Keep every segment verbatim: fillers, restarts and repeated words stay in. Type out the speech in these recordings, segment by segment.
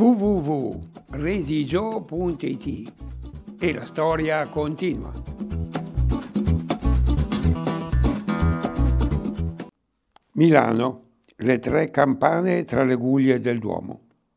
w w w punto redigio punto i t e la storia continua. Milano, le tre campane tra le guglie del Duomo.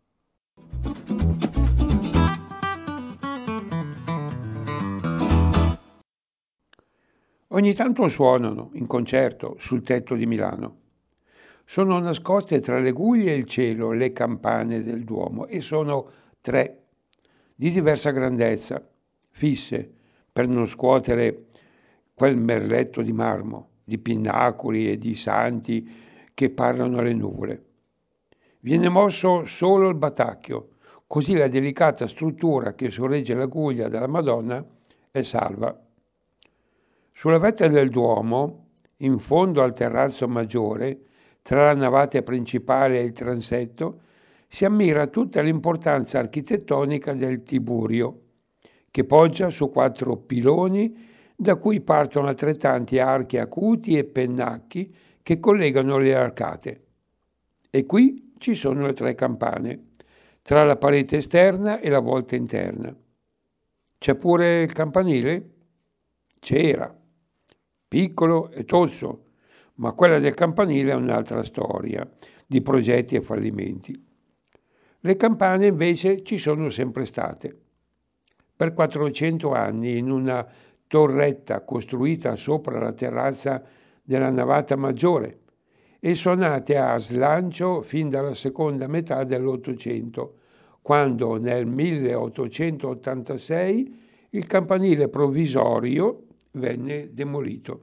Ogni tanto suonano in concerto sul tetto di Milano. Sono nascoste tra le guglie e il cielo le campane del Duomo e sono tre, di diversa grandezza, fisse per non scuotere quel merletto di marmo, di pinnacoli e di santi che parlano alle nuvole. Viene mosso solo il batacchio, così la delicata struttura che sorregge la guglia della Madonna è salva. Sulla vetta del Duomo, in fondo al terrazzo maggiore, tra la navata principale e il transetto, si ammira tutta l'importanza architettonica del Tiburio, che poggia su quattro piloni da cui partono altrettanti archi acuti e pennacchi che collegano le arcate. E qui ci sono le tre campane, tra la parete esterna e la volta interna. C'è pure il campanile? C'era, piccolo e tozzo, ma quella del campanile è un'altra storia di progetti e fallimenti. Le campane invece ci sono sempre state. Per quattrocento anni in una torretta costruita sopra la terrazza della navata maggiore e suonate a slancio fin dalla seconda metà dell'Ottocento, quando nel milleottocentottantasei il campanile provvisorio venne demolito.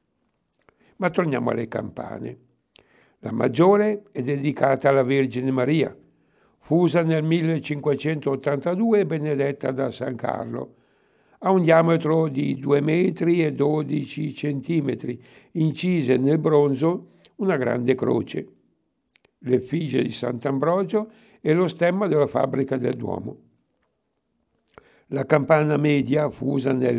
Ma torniamo alle campane. La maggiore è dedicata alla Vergine Maria, fusa nel millecinquecentottantadue e benedetta da San Carlo. Ha un diametro di due metri e dodici centimetri, incise nel bronzo una grande croce, l'effigie di Sant'Ambrogio e lo stemma della fabbrica del Duomo. La campana media, fusa nel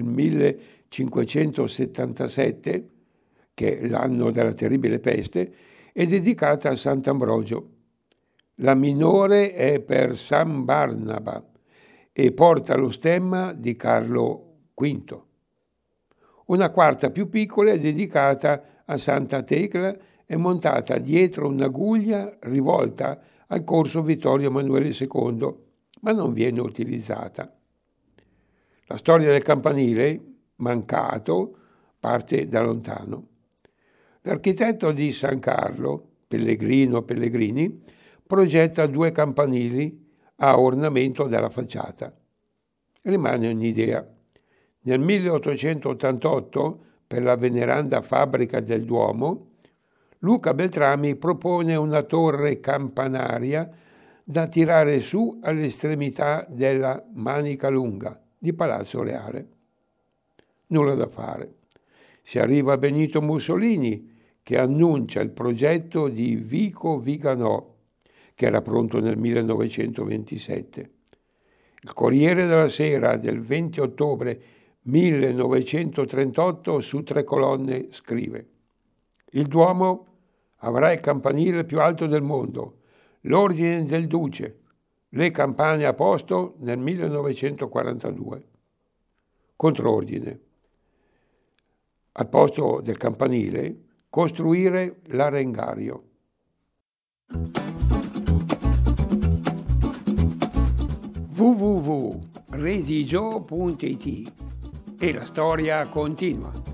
millecinquecentosettantasette, che è l'anno della terribile peste, è dedicata a Sant'Ambrogio. La minore è per San Barnaba e porta lo stemma di Carlo quinto. Una quarta più piccola è dedicata a Santa Tecla e montata dietro una guglia rivolta al corso Vittorio Emanuele secondo, ma non viene utilizzata. La storia del campanile, mancato, parte da lontano. L'architetto di San Carlo, Pellegrino Pellegrini, progetta due campanili a ornamento della facciata. Rimane un'idea. Nel milleottocentottantotto, per la veneranda fabbrica del Duomo, Luca Beltrami propone una torre campanaria da tirare su all'estremità della Manica Lunga di Palazzo Reale. Nulla da fare. Si arriva a Benito Mussolini, che annuncia il progetto di Vico Viganò, che era pronto nel millenovecentoventisette. Il Corriere della Sera del venti ottobre millenovecentotrentotto su tre colonne scrive: il Duomo avrà il campanile più alto del mondo, l'ordine del Duce, le campane a posto nel millenovecentoquarantadue. Controordine: al posto del campanile costruire l'arengario. w w w punto redigio punto i t e la storia continua.